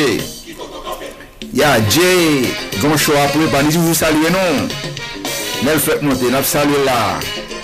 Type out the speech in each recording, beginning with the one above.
Jay. Ya Jay, gon show après pas ni vous saluer non. Nel fait monter, n'a saluer là.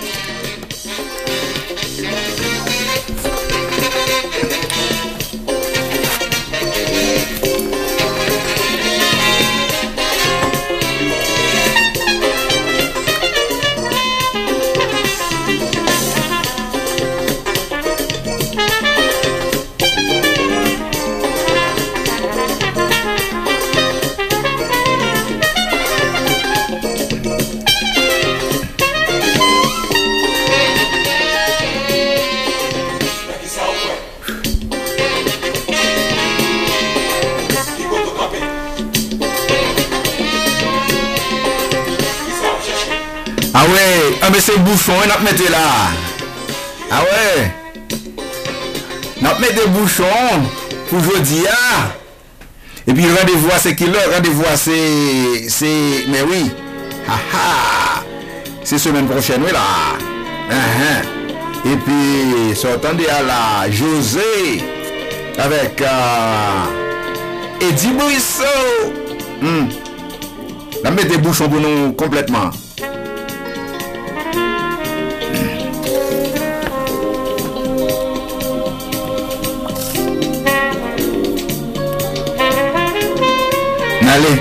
Ah ouais, ah mais c'est bouchon, on a mettre là. Ah ouais. On a mettre des bouchons pour jeudi ah. Et puis rendez-vous c'est qui l'heure, rendez-vous c'est mais oui. Ah. C'est semaine prochaine oui là. Et puis s'entendez à la José avec Eddie Bouissot. On a mettre des bouchons pour nous complètement. Allez.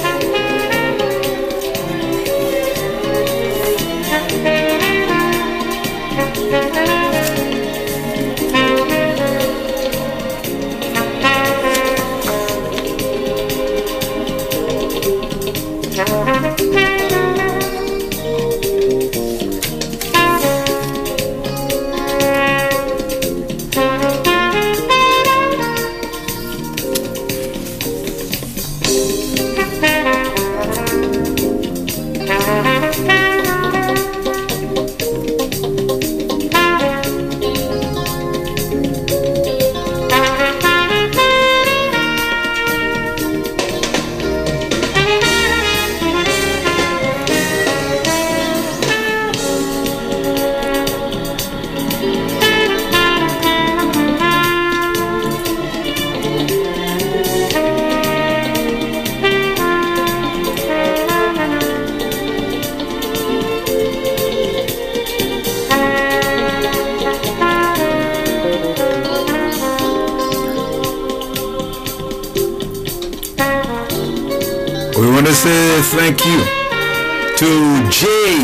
We want to say thank you to Jay.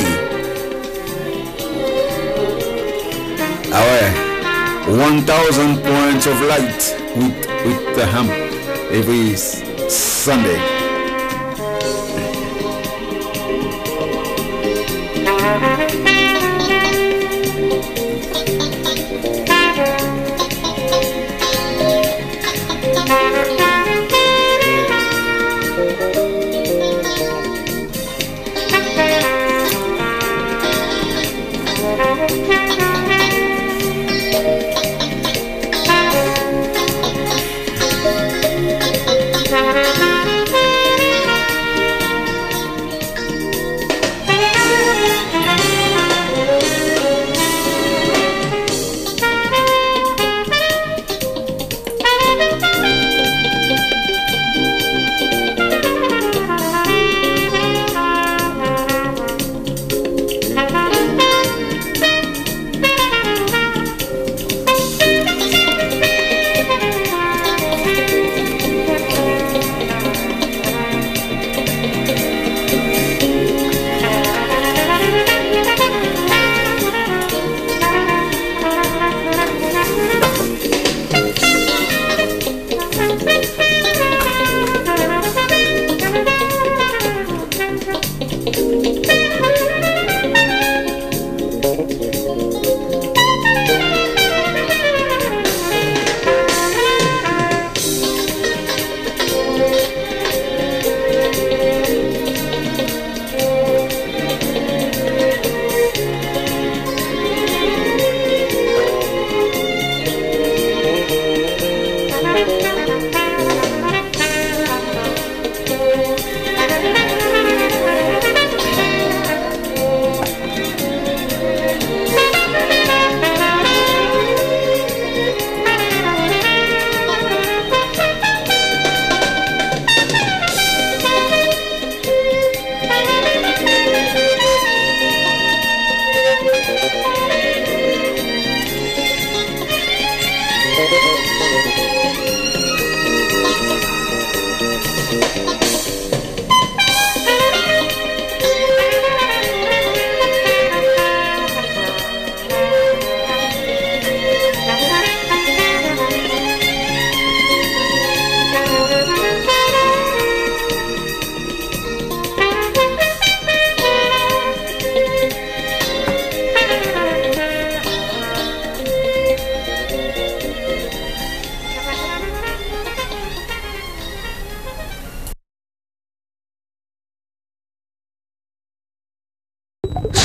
Ah ouais, 1000 points of light with the him every Sunday.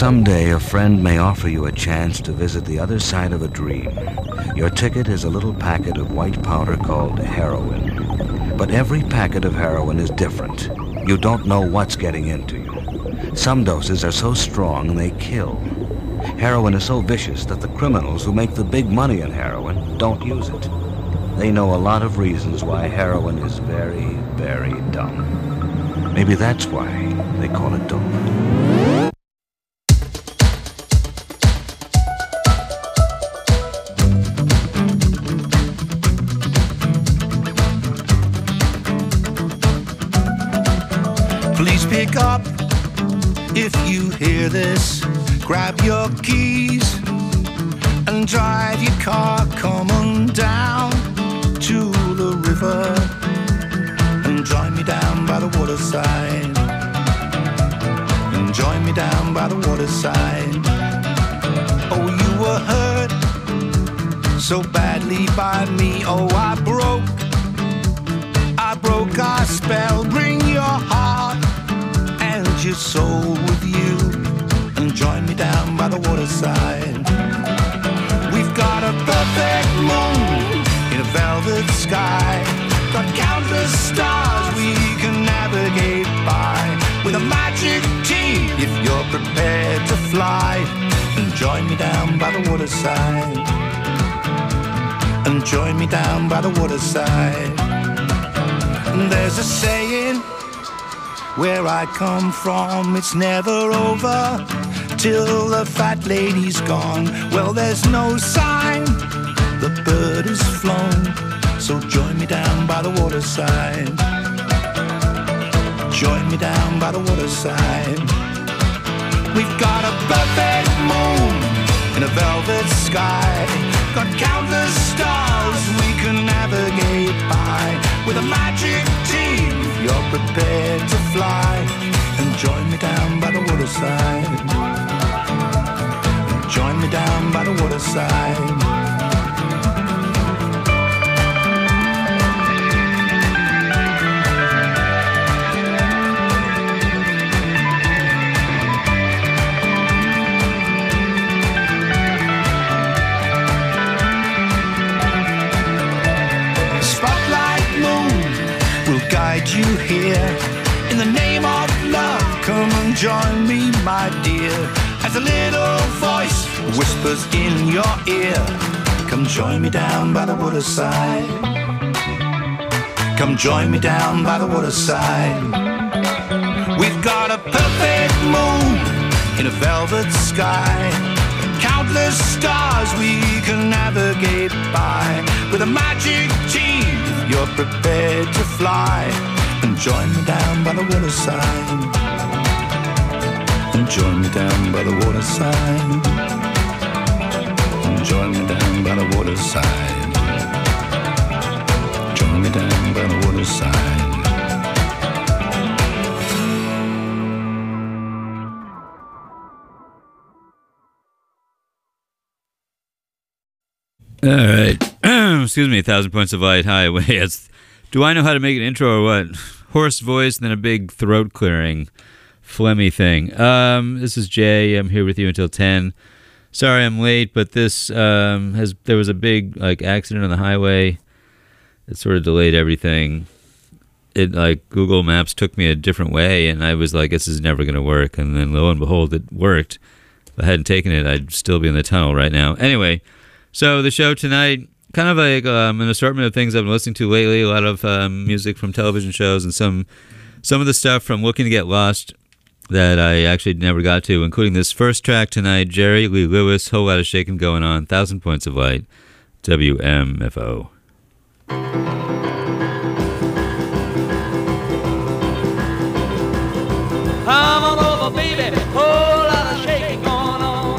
Someday a friend may offer you a chance to visit the other side of a dream. Your ticket is a little packet of white powder called heroin. But every packet of heroin is different. You don't know what's getting into you. Some doses are so strong they kill. Heroin is so vicious that the criminals who make the big money in heroin don't use it. They know a lot of reasons why heroin is very, very dumb. Maybe that's why they call it dope. Please pick up if you hear this. Grab your keys and drive your car. Come on down to the river and join me down by the waterside. And join me down by the waterside. Oh, you were hurt so badly by me. Oh, I broke our spell. Bring your heart and your soul with you and join me down by the waterside. We've got a perfect moon in a velvet sky, got countless stars we can navigate by, with a magic team if you're prepared to fly. And join me down by the waterside. And join me down by the waterside. And there's a saying where I come from, it's never over till the fat lady's gone. Well, there's no sign the bird has flown, so join me down by the waterside. Join me down by the waterside. We've got a perfect moon in a velvet sky, got countless stars we can navigate by, with a magic team if you're prepared to fly. And join me down by the waterside. And join me down by the waterside. Guide you here in the name of love. Come and join me, my dear, as a little voice whispers in your ear. Come join me down by the waterside. Come join me down by the waterside. We've got a perfect moon in a velvet sky, countless stars we can navigate by, with a magic team if you're prepared to fly. And join me down by the waterside. And join me down by the waterside. And join me down by the waterside. Join me down by the waterside. All right. Excuse me, 1,000 Points of Light. Hi, wait. Do I know how to make an intro or what? Hoarse voice and then a big throat clearing, phlegmy thing. This is Jay. I'm here with you until 10. Sorry I'm late, but this there was a big accident on the highway. It sort of delayed everything. It Google Maps took me a different way, and I was like, this is never going to work. And then lo and behold, it worked. If I hadn't taken it, I'd still be in the tunnel right now. Anyway. So the show tonight, kind of like an assortment of things I've been listening to lately, a lot of music from television shows and some of the stuff from Looking to Get Lost that I actually never got to, including this first track tonight, Jerry Lee Lewis, Whole Lot of Shaking Going On, 1,000 Points of Light, WMFO. Come on over, baby, whole lot of shaking going on.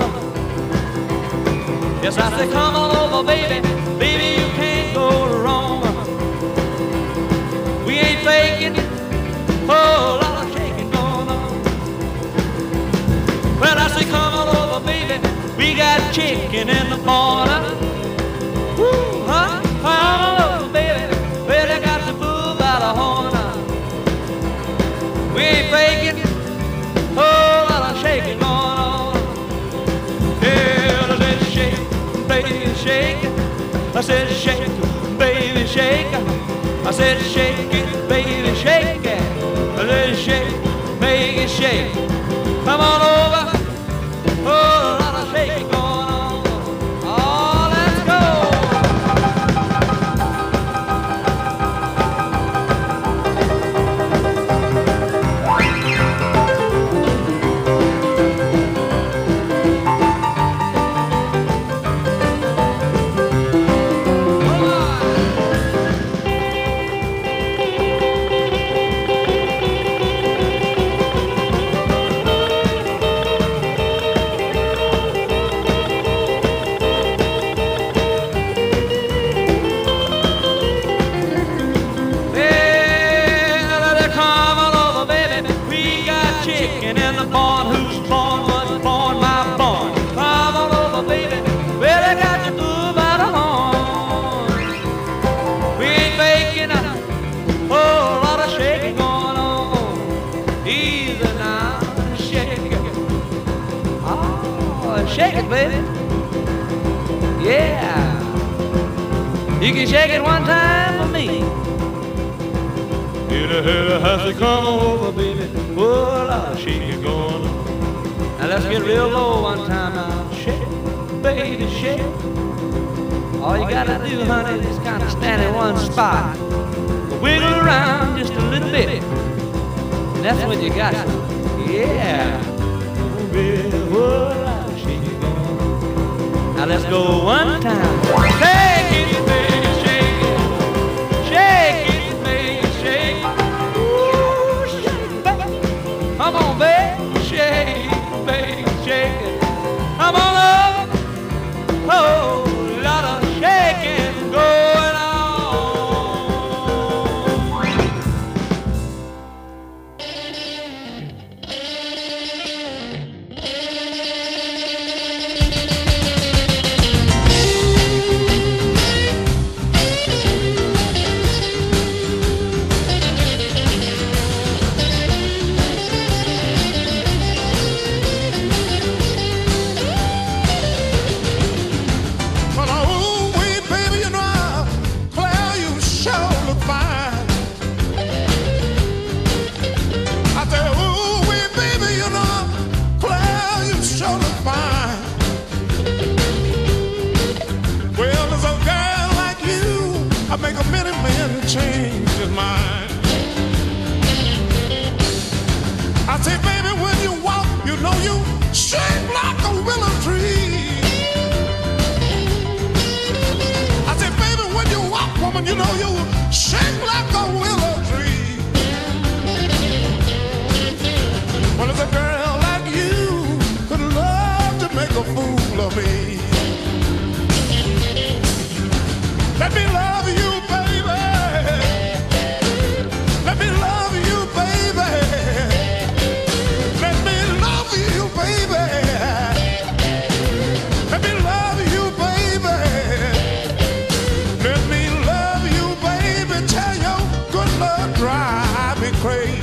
Yes, I say come on over, baby, baby, you can't go wrong. We ain't faking, whole lot of shaking going on. Well, I say come on over, baby, we got chicken in the corner. Woo, huh? Come on over, baby, well, they got the bull by the horn. We ain't faking, whole lot of shaking going on. I said, shake it, baby, shake it. I said, shake it, baby, shake it. I said, shake, make it shake. Come on over. Oh, a lot of shaking going on. Oh, let's go. Chicken in the barn, who's born, was born, my born. Come on over, baby. Well, I got you through by the horn. We ain't making a whole lot of shaking going on. Easy now, shake it. Oh, shake it, baby. Yeah. You can shake it one time for me. You have to come over, baby. Oh, a lot of shaking going on. Now let's get real low one time now. Shake, baby, shake. All you gotta do, honey, is kind of stand in one spot. Wiggle around just a little bit. And that's when you got it. Yeah. Oh, baby, oh, a lot of shaking going on. Now let's go one time. Shake it, baby, shake it. Shake it. Come on, baby, shake, baby, shake it. Come on up. Oh, a lot of shaking going on. Make a minute man change his mind. I say, baby, when you walk, you know you shake like a willow tree. I say, baby, when you walk, woman, you know you shake like a willow tree. Well, if a girl like you could love to make a fool of me, let me love you. Let me love you, baby. Let me love you, baby. Let me love you, baby. Let me love you, baby. Tell your good love drive me crazy.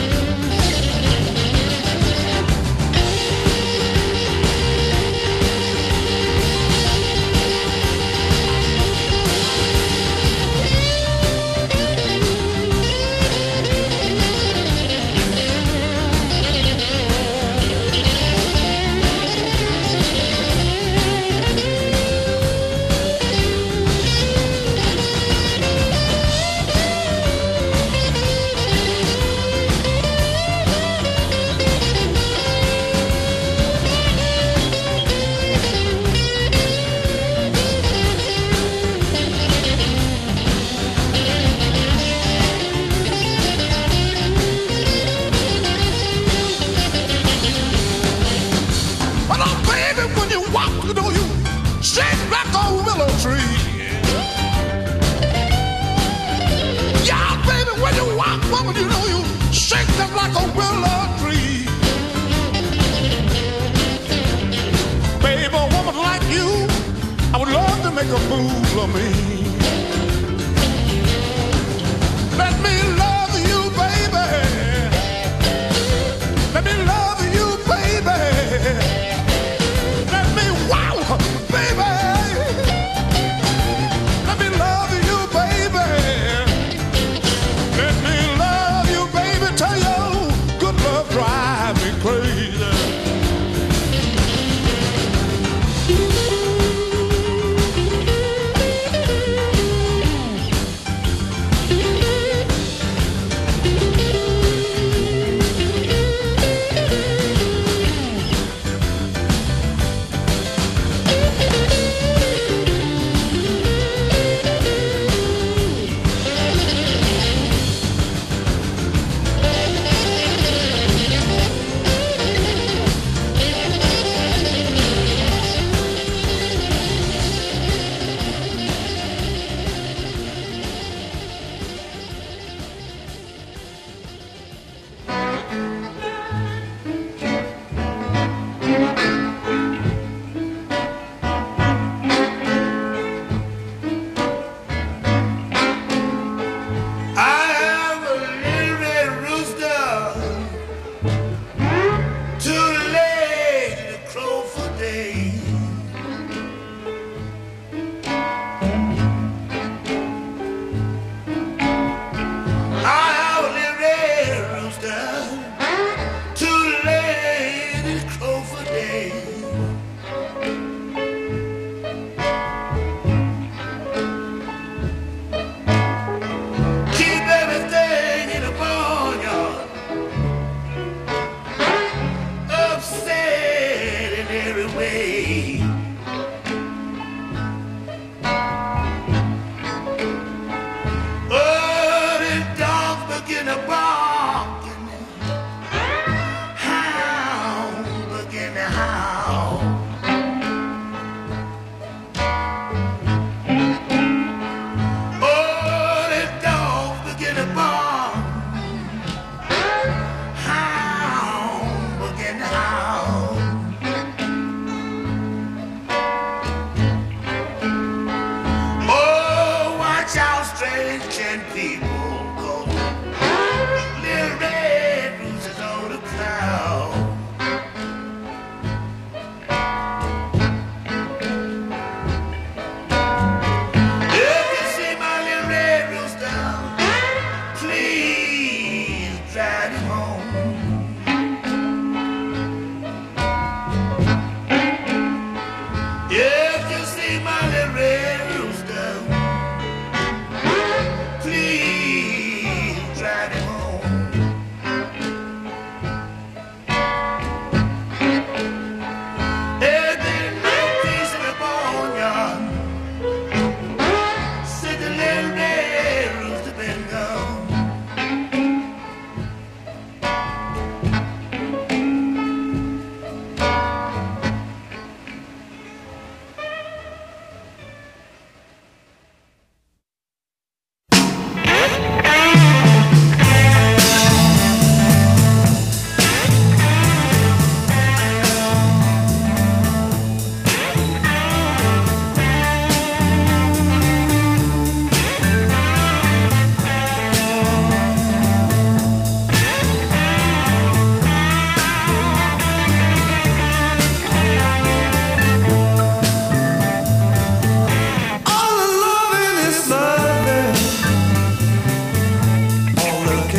Woman, you know you shake them like a willow tree. Baby, a woman like you, I would love to make a fool of me. Let me love you, baby. Let me love you, baby. Let me wow, baby.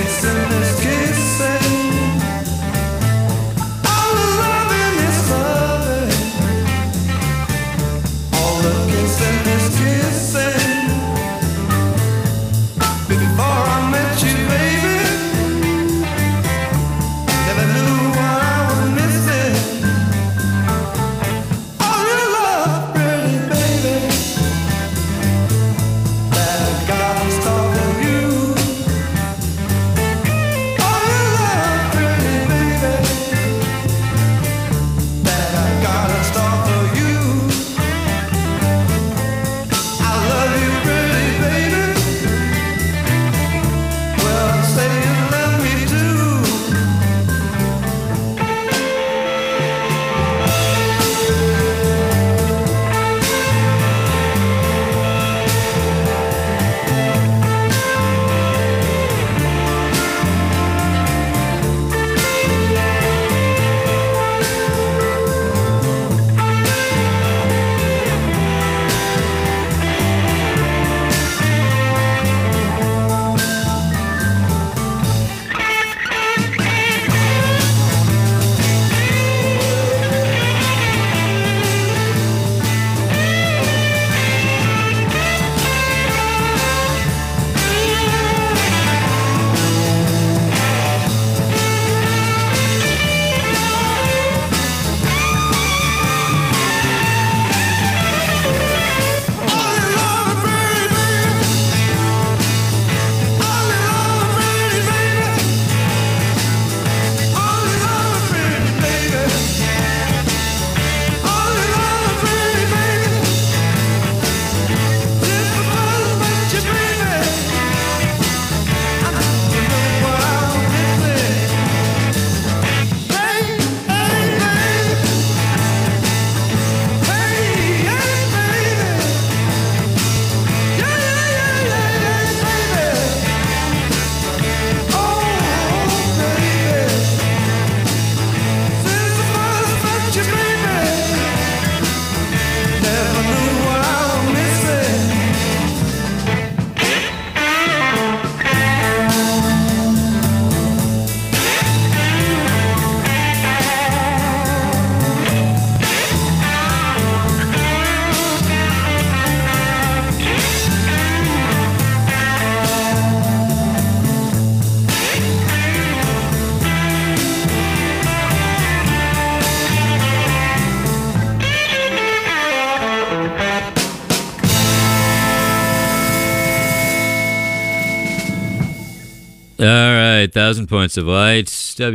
All right, 1,000 Points of Light,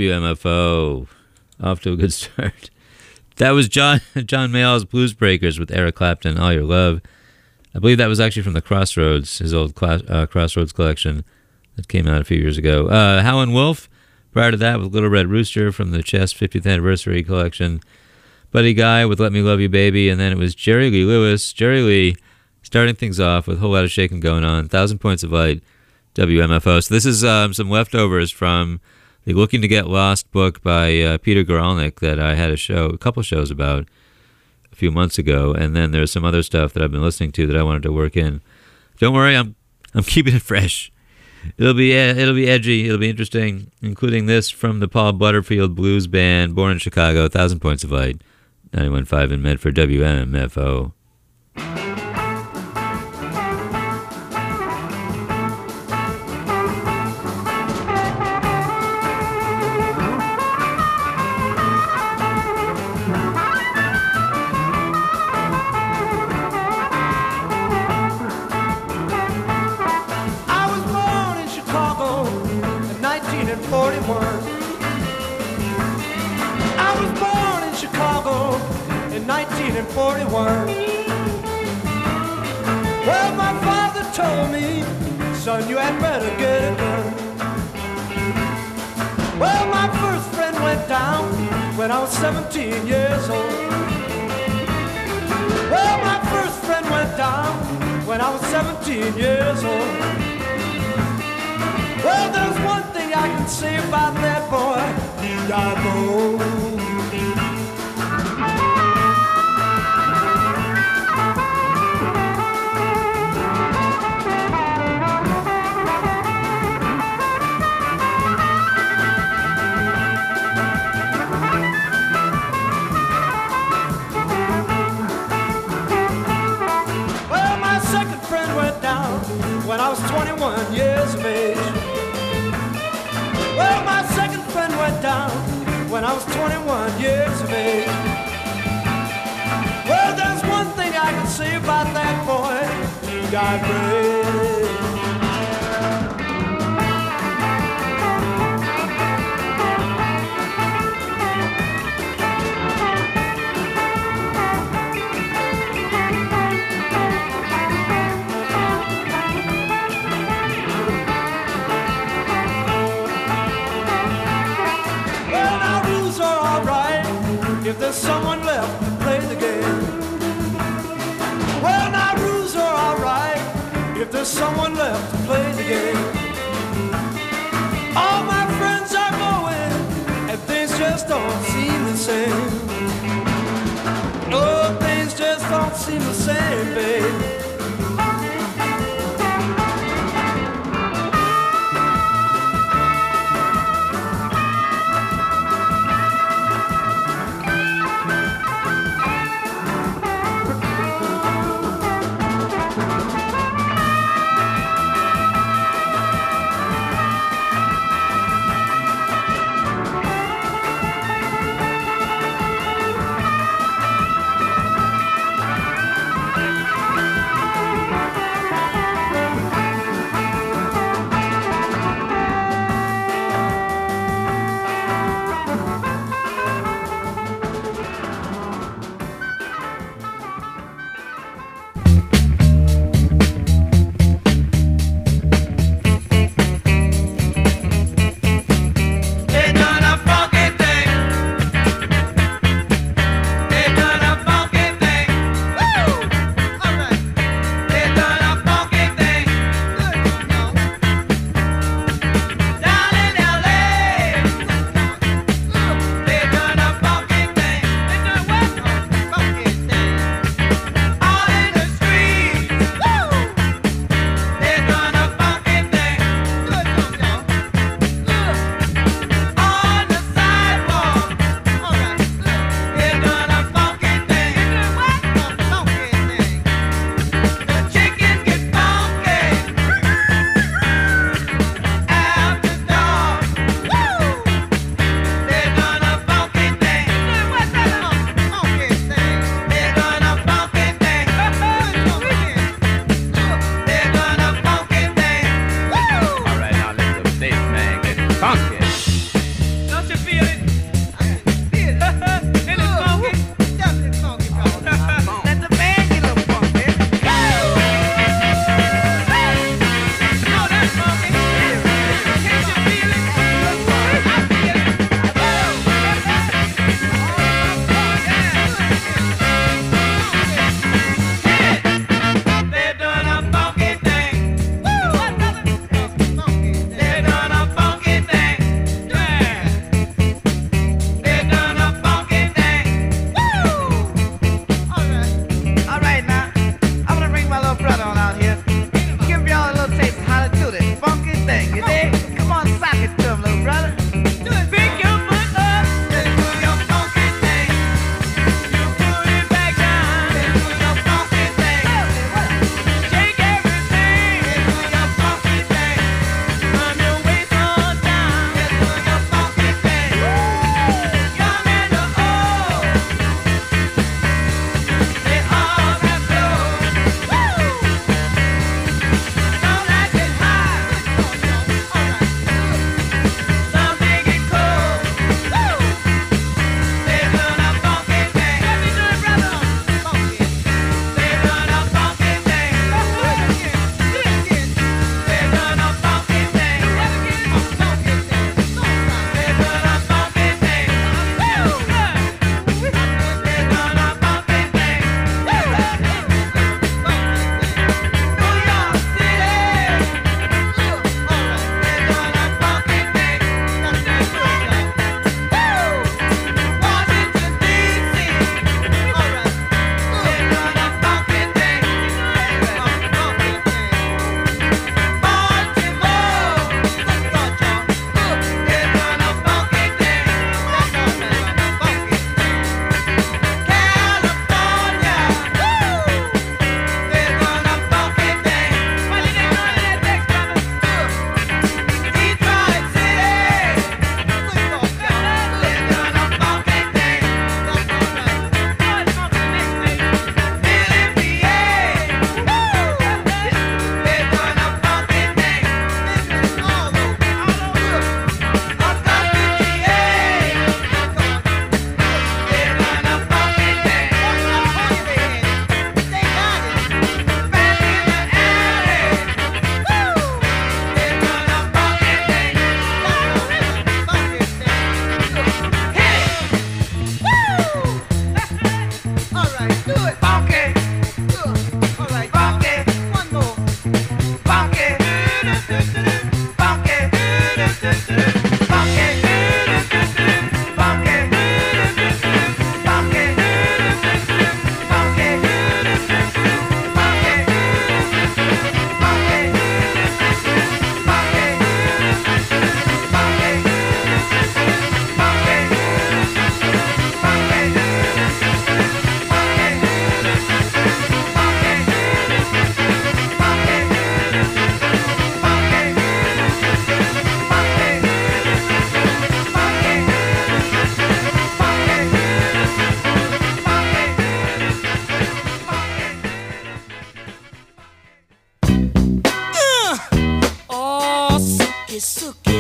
WMFO, off to a good start. That was John Mayall's Blues Breakers with Eric Clapton, All Your Love. I believe that was actually from the Crossroads, his old Crossroads collection that came out a few years ago. Howlin' Wolf, prior to that with Little Red Rooster from the Chess 50th Anniversary collection. Buddy Guy with Let Me Love You Baby, and then it was Jerry Lee Lewis. Jerry Lee starting things off with a whole lot of shaking going on. 1,000 Points of Light, WMFO. So this is some leftovers from the Looking to Get Lost book by Peter Guralnick that I had a couple shows about a few months ago, and then there's some other stuff that I've been listening to that I wanted to work in. Don't worry, I'm keeping it fresh. It'll be edgy, it'll be interesting, including this from the Paul Butterfield Blues Band, born in Chicago, 1,000 Points of Light, 91.5 in Medford, WMFO. Well, my father told me, son, you had better get it done. Well, my first friend went down when I was 17 years old. Well, my first friend went down when I was 17 years old. Well, there's one thing I can say about that boy, he died old. down when I was 21 years of age. Well, there's one thing I can say about that boy. He got brave. If there's someone left to play the game. Well, now rules are alright if there's someone left to play the game. All my friends are going and things just don't seem the same. No, things just don't seem the same, babe.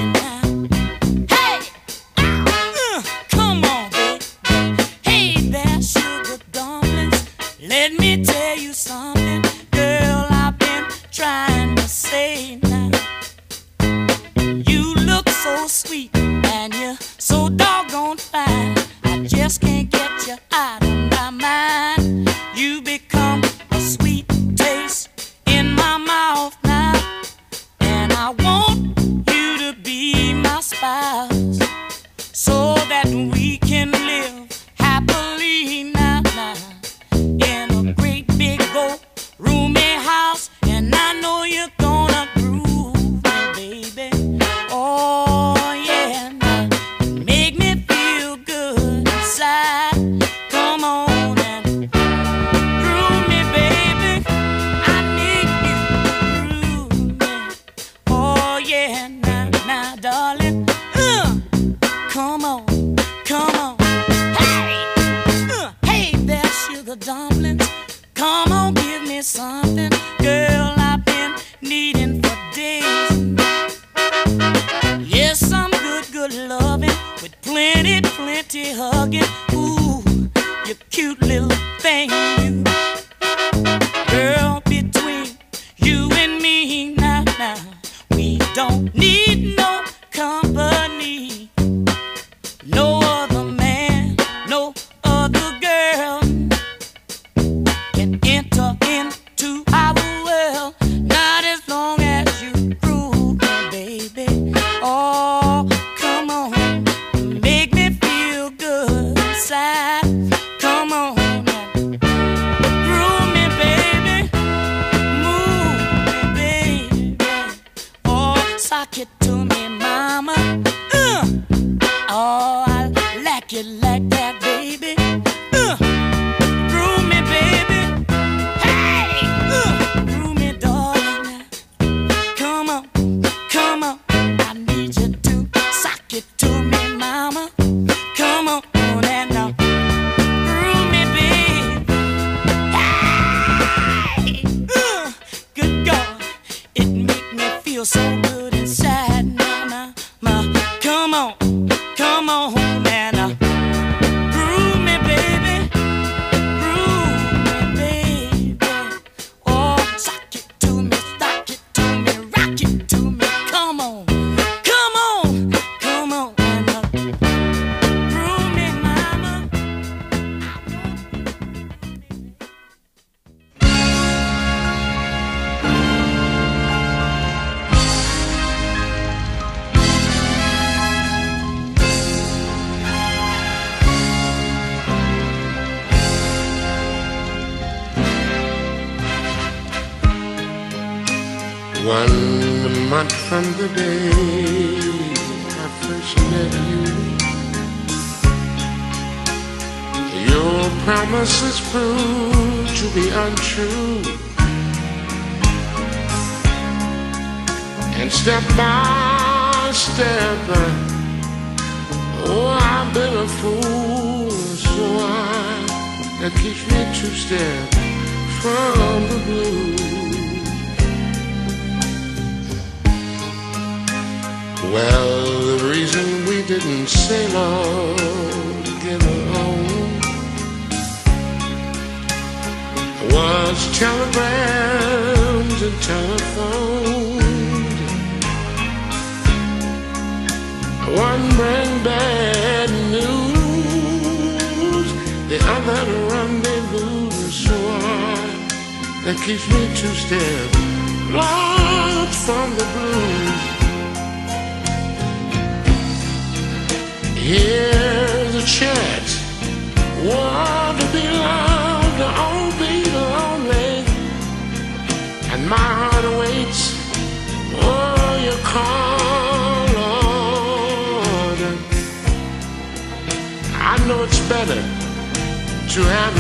1 month from the day I first met you, your promises proved to be untrue, and step by step, oh, I've been a fool, so that keeps me 2 steps from the blues. Well, the reason we didn't sail on together home was telegrams and telephones. One bring bad news, the other rendezvous. So that keeps me 2 steps lost from the blues. Here's a chance, want to be loved, oh, be lonely, and my heart awaits, oh, your call, Lord. I know it's better to have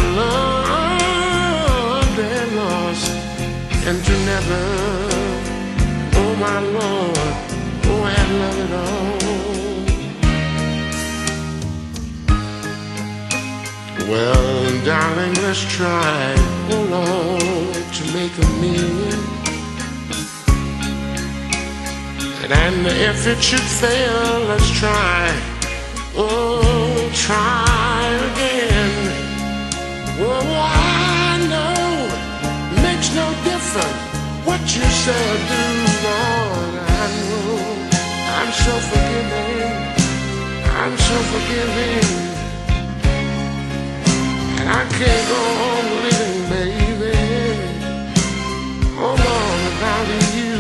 loved and lost, and to never, oh, my Lord, oh, have love at all. Well, darling, let's try, oh Lord, to make a million. And if it should fail, let's try. Oh, try again. Oh, I know makes no difference what you say or do, Lord. I know I'm so forgiving. I'm so forgiving. And I can't go on living, baby. Oh, Lord, without you.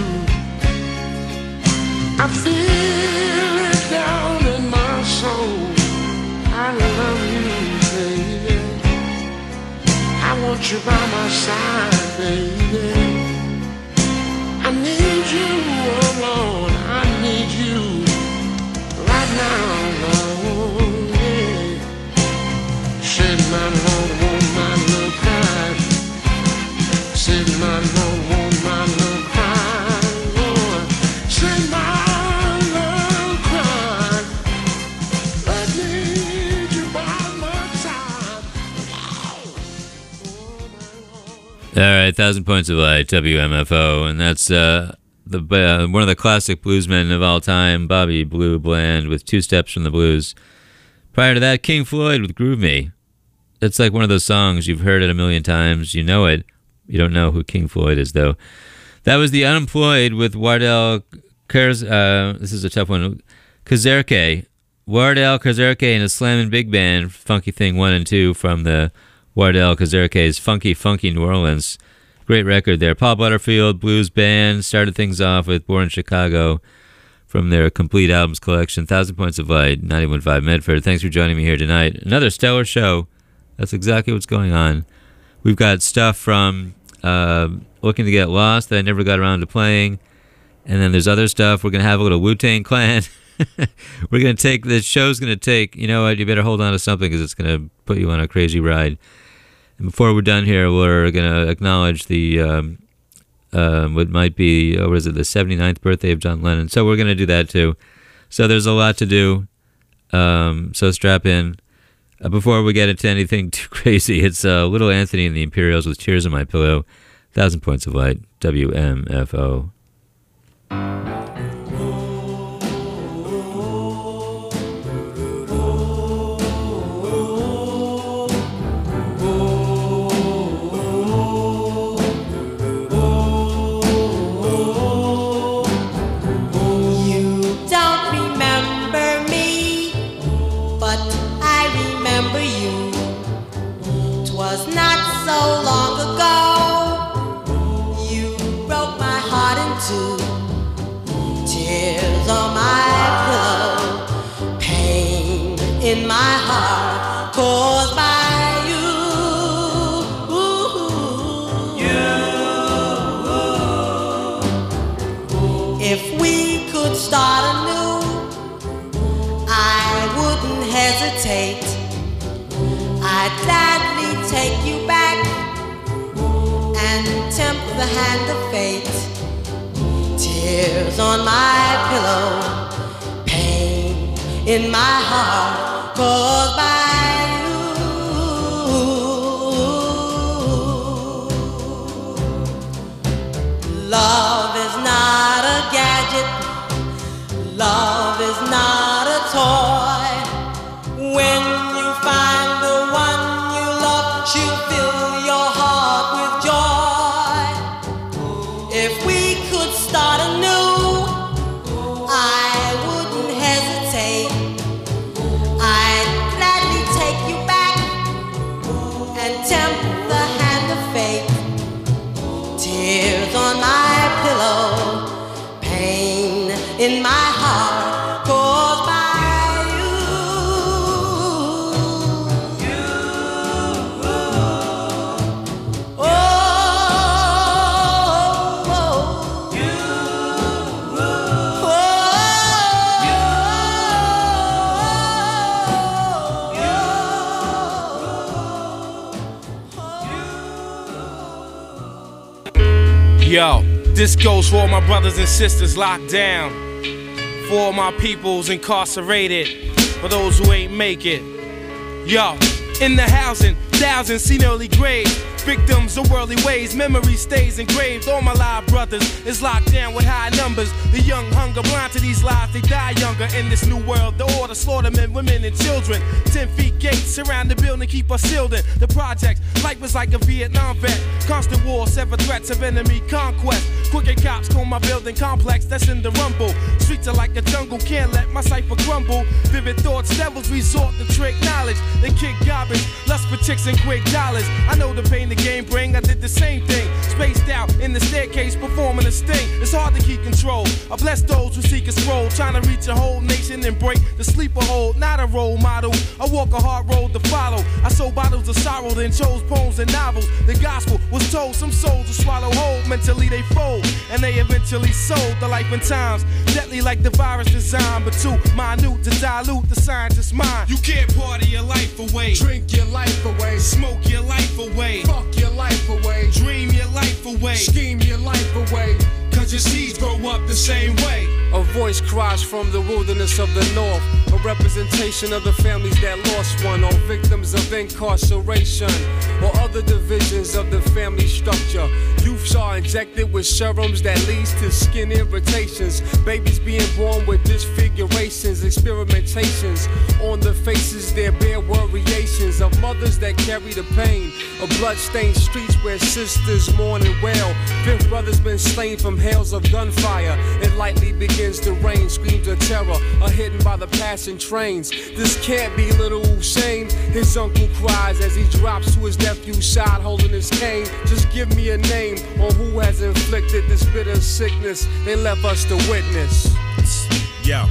I feel it down in my soul. I love you, baby. I want you by my side, baby. I need you, oh Lord. I need you right now, Lord. Yeah. Said my Lord, won't my love cry. Said my Lord, won't my love cry, Lord. Said my All right, 1,000 Points of Light, WMFO, and that's one of the classic bluesmen of all time, Bobby Blue Bland, with Two Steps from the Blues. Prior to that, King Floyd with Groove Me. It's like one of those songs, you've heard it a million times, you know it. You don't know who King Floyd is, though. That was The Unemployed with Wardell this is a tough one, Kazerke. Wardell Kazerke and his Slammin' Big Band, Funky Thing 1 and 2 from the Wardell Kazerke's Funky Funky New Orleans. Great record there. Paul Butterfield Blues Band started things off with Born in Chicago from their complete albums collection. 1,000 Points of Light, 91.5 Medford. Thanks for joining me here tonight. Another stellar show. That's exactly what's going on. We've got stuff from Looking to Get Lost that I never got around to playing. And then there's other stuff. We're going to have a little Wu-Tang Clan. We're going to take, the show's going to take, you know what, you better hold on to something because it's going to put you on a crazy ride. And before we're done here, we're going to acknowledge the, what might be, what is it, the 79th birthday of John Lennon. So we're going to do that too. So there's a lot to do. So strap in. Before we get into anything too crazy, it's Little Anthony and the Imperials with Tears on My Pillow. 1,000 Points of Light, WMFO. In my heart, caused by you. If we could start anew, I wouldn't hesitate. I'd gladly take you back and tempt the hand of fate. Tears on my pillow, pain in my heart, caused by you. Love is not a gadget. Love is not a toy. When you find the one you love, she'll fill your heart with joy. If we could start anew, I wouldn't hesitate. I'd gladly take you back and tempt the hand of fate. Tears on my pillow, pain in my heart, caused by Yo, this goes for all my brothers and sisters locked down, for all my peoples incarcerated, for those who ain't make it. Yo, in the housing, thousands seen early grades, Victims of worldly ways, memory stays engraved. All my live brothers is locked down with high numbers. The young hunger, blind to these lies, they die younger. In this new world, the order slaughter men, women, and children. 10 feet gates surround the building, keep us sealed in. The projects, life was like a Vietnam vet. Constant war, sever threats of enemy conquest. Crooked cops call my building complex, that's in the rumble. Streets are like a jungle, can't let my cipher crumble. Vivid thoughts, devils resort to trick knowledge. They kick garbage, lust for chicks and quick dollars. I know the pain the game bring, I did the same thing. Spaced out in the staircase, performing a sting. It's hard to keep control. I bless those who seek a scroll, trying to reach a whole nation and break the sleeper hold. Not a role model, I walk a hard road to follow. I sold bottles of sorrow, then chose poems and novels. The gospel was told, some souls will swallow whole. Mentally they fold, and they eventually sold the life and times. Deadly like the virus designed, but too minute to dilute the scientist's mind. You can't party your life away, drink your life away, smoke your life away, fuck your life away, dream your life away, scheme your life away. Cause your seeds grow up the same way. A voice cries from the wilderness of the north, a representation of the families that lost one, or victims of incarceration, or other divisions of the family structure. Youths are injected with serums that leads to skin irritations. Babies being born with disfigurations, experimentations on the faces, there bear variations of mothers that carry the pain of blood-stained streets where sisters mourn and wail. Fifth brother's been slain from hails of gunfire. It lightly begins to rain, screams of terror are hidden by the passing trains. This can't be little Hussein, his uncle cries as he drops to his nephew's side holding his cane. Just give me a name on who has inflicted this bitter sickness they left us to witness. Yo.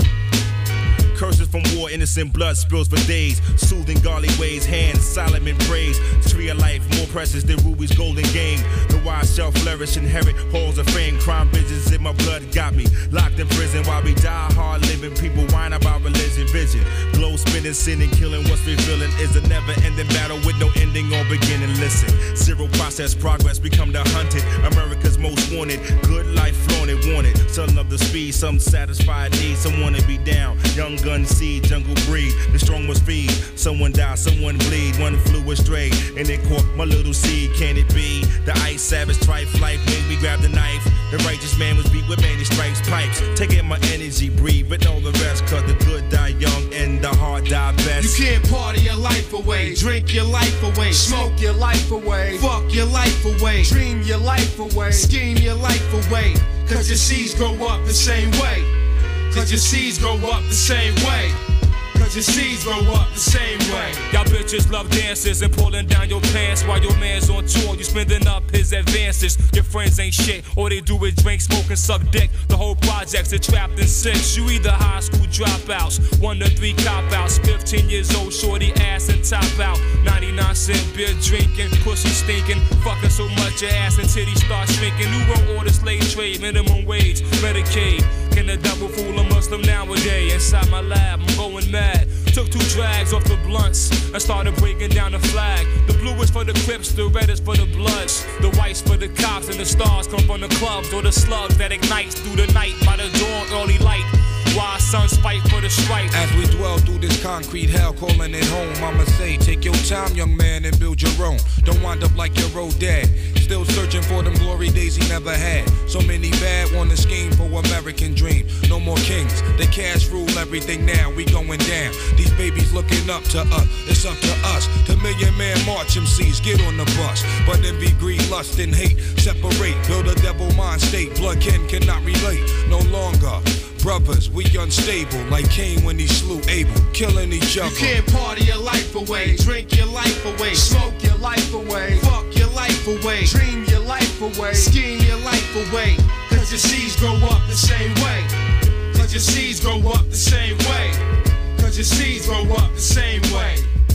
Curses from war, innocent blood spills for days. Soothing godly ways, hands, Solomon praise. Tree of life, more precious than ruby's golden game. The wise shall flourish, inherit halls of fame. Crime bridges in my blood got me locked in prison while we die hard living. People whine about religion, vision. Glow spinning, sinning, killing. What's revealing is a never-ending battle with no ending or beginning. Listen, zero process progress, become the hunted. America's most wanted. Good life flaunted, wanted. Some love the speed, some satisfied need, some wanna be down. Young gun seed, jungle breed, the strong must feed. Someone die, someone bleed, one flew astray, and it caught my little seed. Can it be? The ice savage trife life made me grab the knife. The righteous man was beat with many stripes, pipes. Taking my energy, breathe, but all the rest, cause the good die young and the hard die best. You can't party your life away, drink your life away, smoke your life away, fuck your life away, dream your life away, scheme your life away. Cause your seeds grow up the same way. Cause your seeds grow up the same way. Cause your seeds grow up the same way. Y'all bitches love dances and pulling down your pants while your man's on tour. You spending up his advances. Your friends ain't shit. All they do is drink, smoke, and suck dick. The whole project's a trapped in six. You either high school dropouts, 1 to 3 cop-outs, 15 years old, shorty ass and top out. 99-cent beer drinking, pussy stinking, fucking so much your ass and titties start shrinking. New world order, slave trade, minimum wage, Medicaid. Can the devil fool a Muslim nowadays? Inside my lab, I'm going mad. Took 2 drags off the blunts and started breaking down the flag. The blue is for the Crips, the red is for the Bloods. The white's for the cops, and the stars come from the clubs or the slugs that ignites through the night by the dawn early light. Why sons fight for the stripe. As we dwell through this concrete hell, calling it home, I'ma say, take your time, young man, and build your own. Don't wind up like your old dad, still searching for them glory days he never had. So many bad want to scheme for American dream. No more kings, the cash rule everything now. We going down. These babies looking up to us. It's up to us. The Million Man March MCs get on the bus. But envy, greed, lust, and hate separate. Build a devil mind state. Blood kin cannot relate no longer. Brothers, we unstable, like Cain when he slew Abel, killing each other. You can't party your life away, drink your life away, smoke your life away, fuck your life away, dream your life away, scheme your life away. Cause your seeds grow up the same way. Cause your seeds grow up the same way. Cause your seeds grow up the same way.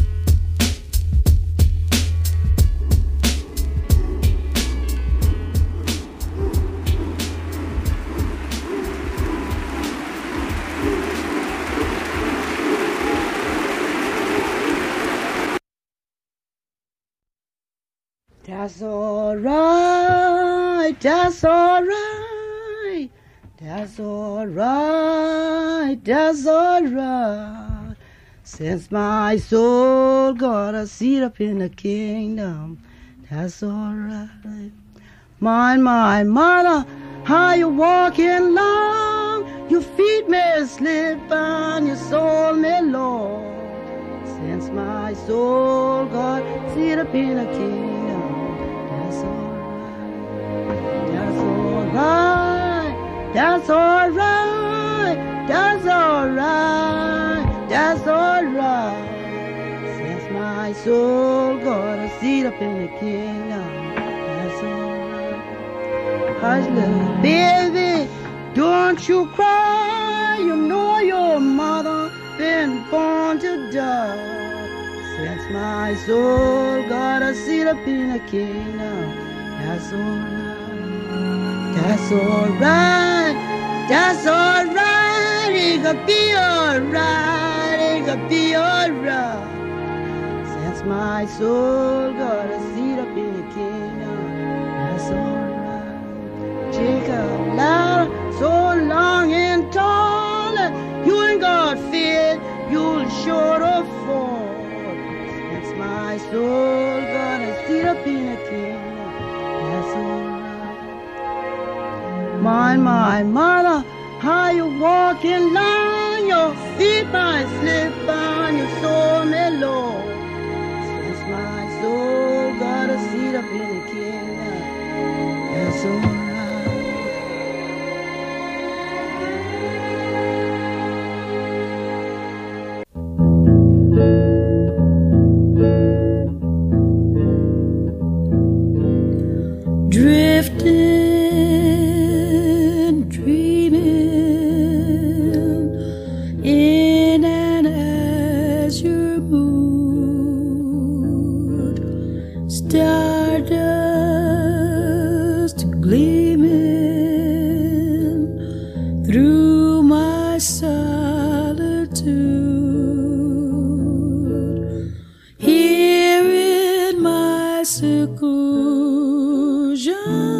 That's alright, that's alright, that's alright, that's alright. Since my soul got a seat up in the kingdom, that's alright. My mother, how you walking long? Your feet may slip and your soul may low. Since my soul got set up in a kingdom, that's alright. That's alright. That's alright. That's alright. That's alright. Since my soul got a seat up in the kingdom, that's alright. Hush, little baby, don't you cry. You know your mother been born to die. Since my soul got a seat up in the kingdom, that's alright. That's alright. That's alright. It could be alright. It could be alright. Since my soul got a seat up in the kingdom, that's alright. Jacob ladder so long and tall, you ain't got fear, you'll sure to fall. Since my soul got a seat up in the kingdom, that's alright. My mother, how you walking long? Your feet might slip on your soul may low. Since my soul got a seat up in the kingdom, that's alright. Drifting, dreaming in an azure mood, stardust gleaming through my solitude, here in my seclusion.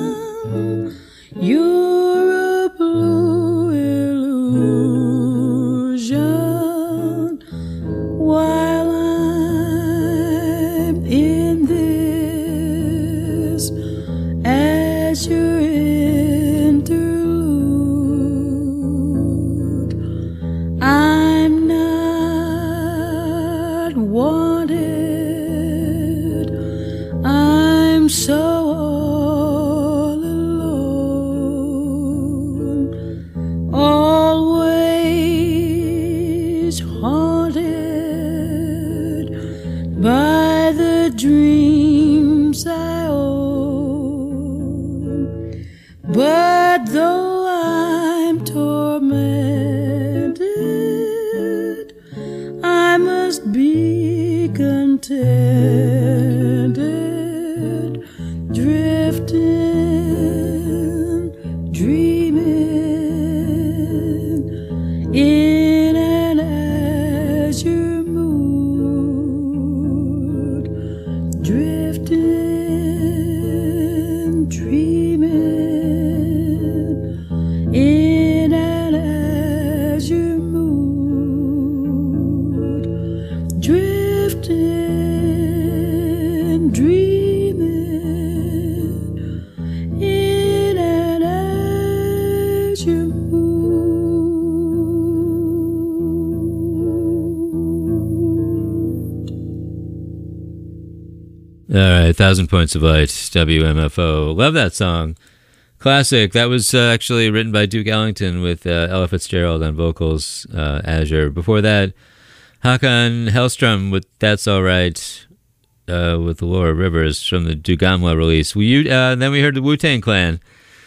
You're a blue illusion while I'm in this azure interlude. I'm not wanted. I'm so by the dreams I own. But though I'm tormented, I must be contented, drifting, dreaming in an azure mood, drifting, dreaming in an azure mood, drifting, dreaming in an azure mood. All right, 1,000 Points of Light, WMFO. Love that song. Classic. That was actually written by Duke Ellington with Ella Fitzgerald on vocals, Azure. Before that, Håkan Hellström with That's All Right, with Laura Rivers from the Dugamla release. Then we heard the Wu-Tang Clan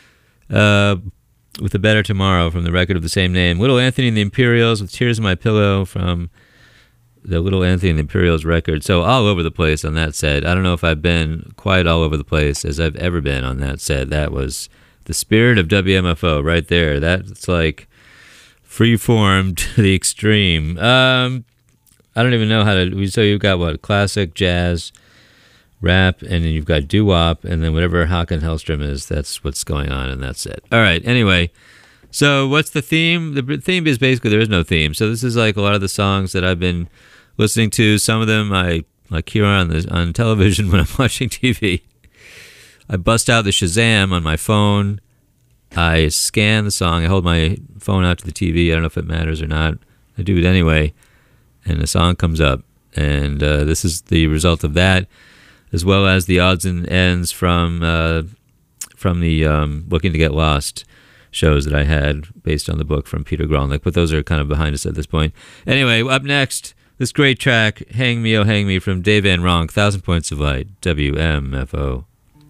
with A Better Tomorrow from the record of the same name. Little Anthony and the Imperials with Tears in My Pillow from the Little Anthony and the Imperials record. So all over the place on that set. I don't know if I've been quite all over the place as I've ever been on that set. That was the spirit of WMFO right there. That's like free-form to the extreme. I don't even know how to... So you've got, what, classic, jazz, rap, and then you've got doo-wop, and then whatever Håkan Hellström is, that's what's going on, and that's it. All right, anyway... So what's the theme? The theme is basically there is no theme. So this is like a lot of the songs that I've been listening to. Some of them I like here on television when I'm watching TV. I bust out the Shazam on my phone. I scan the song. I hold my phone out to the TV. I don't know if it matters or not. I do it anyway, and the song comes up. And this is the result of that, as well as the odds and ends from the Looking to Get Lost shows that I had based on the book from Peter Grolnick. But those are kind of behind us at this point. Anyway, up next, this great track, Hang Me, Oh Hang Me, from Dave Van Ronk, 1,000 Points of Light, WMFO.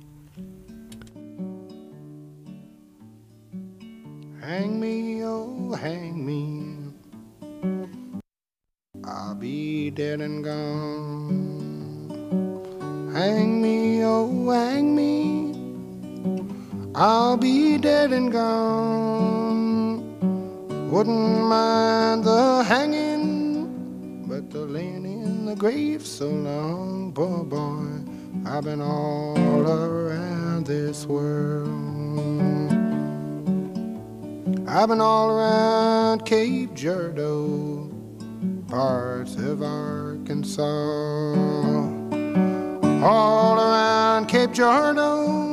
Hang me, oh, hang me. I'll be dead and gone. Hang me, oh, hang me. I'll be dead and gone. Wouldn't mind the hanging, but the laying in the grave so long, poor boy. I've been all around this world. I've been all around Cape Girardeau, parts of Arkansas. All around Cape Girardeau,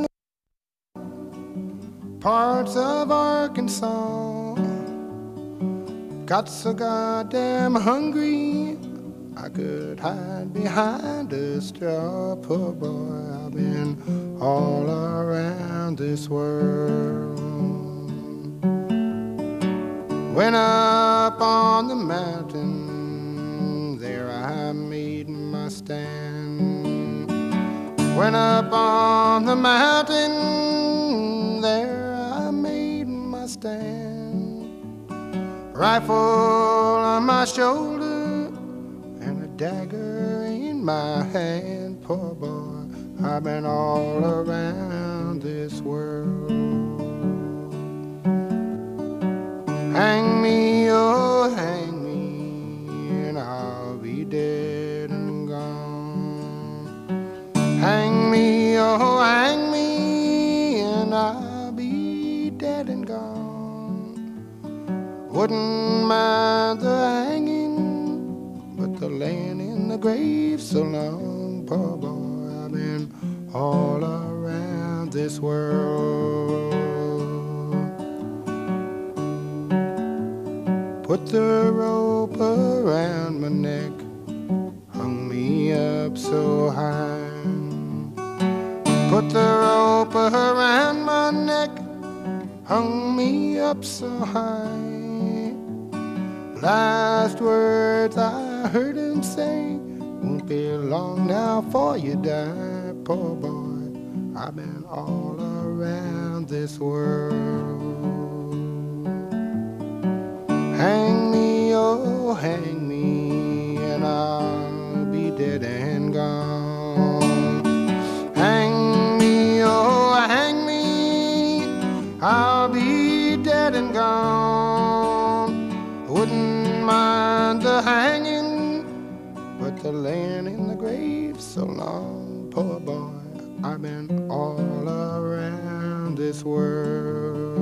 parts of Arkansas. Got so goddamn hungry, I could hide behind a straw. Poor boy, I've been all around this world. Went up on the mountain, there I made my stand. Went up on the mountain, there I made my stand. Rifle on my shoulder and a dagger in my hand. Poor boy, I've been all around this world. Hang me, oh, hang me, and I'll be dead and gone. Hang me, oh, hang me, and I'll be dead and gone. Wouldn't mind the hanging, but the laying in the grave so long. Poor boy, I've been all around this world. Put the rope around my neck, hung me up so high. Put the rope around my neck, hung me up so high. Last words I heard him say, won't be long now for you die. Poor boy, I've been all around this world. Hang me, oh, hang me, and I'll be dead and gone. Hang me, oh, hang me, I'll be dead and gone. Wouldn't mind the hanging, but the laying in the grave so long. Poor boy, I've been all around this world.